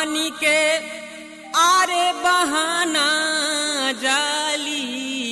पानी के आरे बहाना जाली,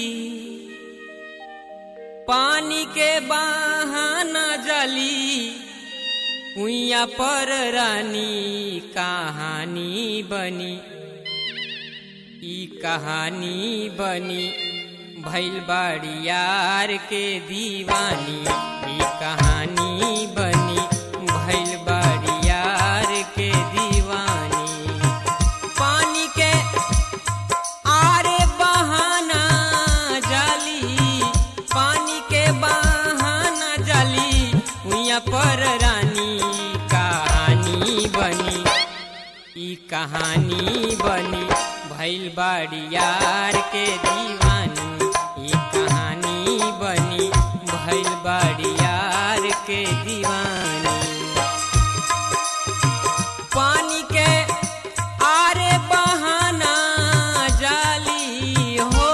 पानी के बहाना जाली, उइया पर रानी कहानी बनी। ई कहानी बनी भइल बाड़ी यार के दीवानी। ई कहानी बनी भइल बाड़ी यार के दीवानी। पानी के आरे बहाना जाली, पानी के बहाना जाली, उइया पर रानी कहानी बनी। ई कहानी बनी भइल बाड़ी यार के दीवानी। ई कहानी बनी भइल बाड़ी यार के दीवानी। पानी के आरे बहाना जाली हो,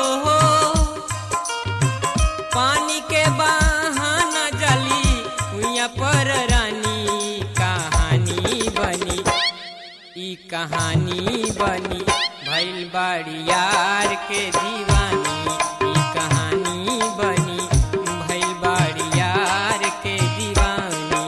पानी के बहाना जाली, उइया पर रानी कहानी बनी। ई कहानी बनी भइल बाड़ी यार के दीवानी। ई कहानी बनी भइल बाड़ी यार के दीवानी।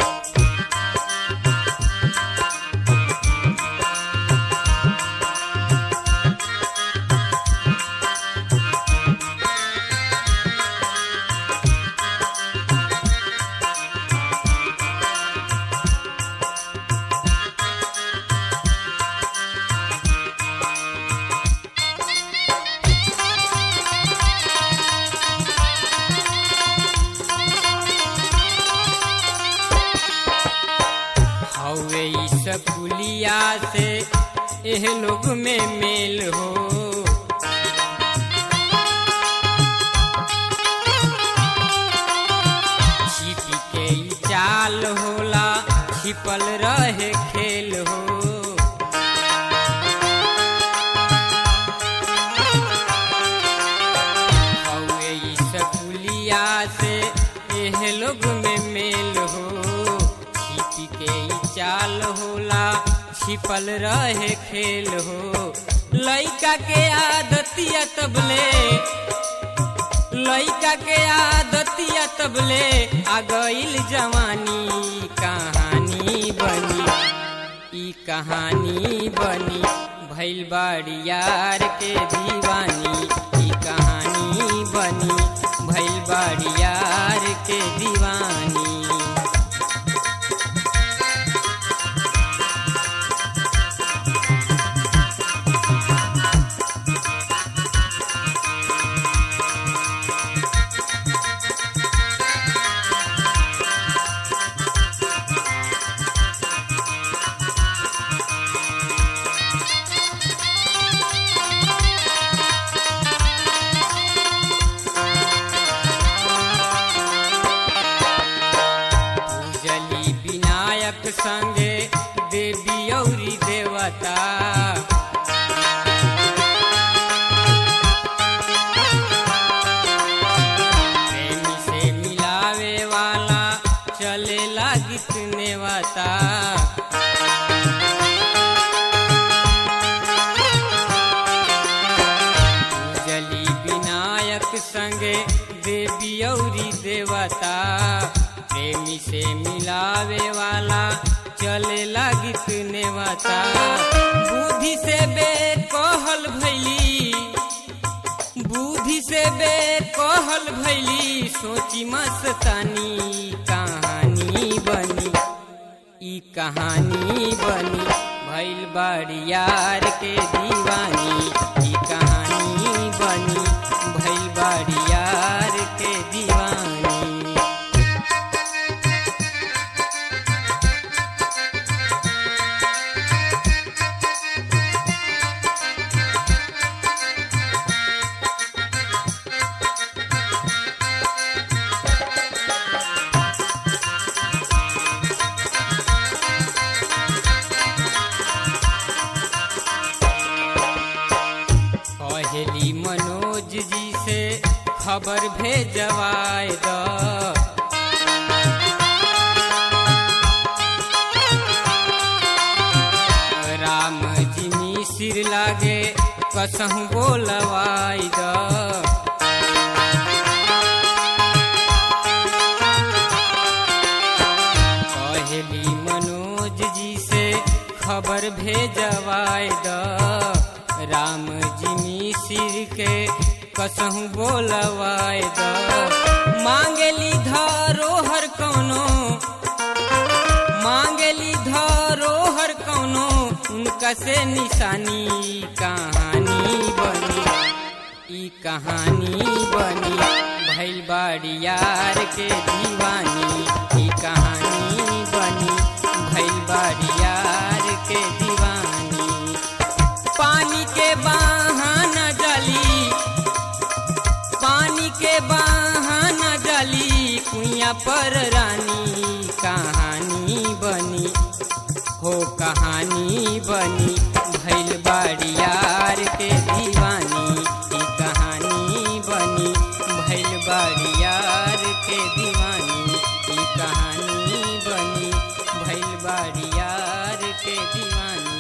हवे ई सकुलिया से एह लोग में मेल हो। छिपी के ई चाल होला, छिपल रहे खेल हो। हवे ई सकुलिया से एह लोग में मेल हो। चाल होला, छिपल रहे खेल हो। लइका के आदतिया तबले, लइका के आदतिया तबले, आ गइल जवानी कहानी बनी। ई कहानी बनी भइल बाड़ी यार के दीवानी। ई कहानी बनी भइल बाड़ी यार के दीवानी। संगे देवी औरी देवता, प्रेमी से मिलावे वाला चलेला गीत नेवता। जली विनायक संगे देवी औरी देवता, प्रेमी से मिलावे वाला चले लागित नेवता। बुद्धि से बेकहल भैली, बुद्धि से बेकहल भैली, सोची मस्तानी कहानी बनी। ई कहानी बनी भइल बाड़ी यार के दीवानी। ई कहानी बनी भइल बाड़ी यार के दीवानी। पहली मनोज जी से खबर भेजवाए द, कसहु बोलवाई द। कहेली मनोज जी से खबर भेजवाई द। राम जी मिसिर के कसहु बोलवाई द। मांगली धरोहर कौनो, मांगली धरोहर कौनो, उनका से निशानी कहानी बनी, ई कहानी बनी भइल बाड़ी यार के दीवानी, ई कहानी बनी भइल बाड़ी यार के दीवानी। पानी के बहाना जली, पानी के बहाना जली कुइया पर रानी, कहानी बनी हो कहानी बनी भइल बाड़ी यार के दीवानी, ई कहानी बनी भइल बाड़ी यार के दीवानी, ई कहानी बनी भइल बाड़ी यार के दीवानी।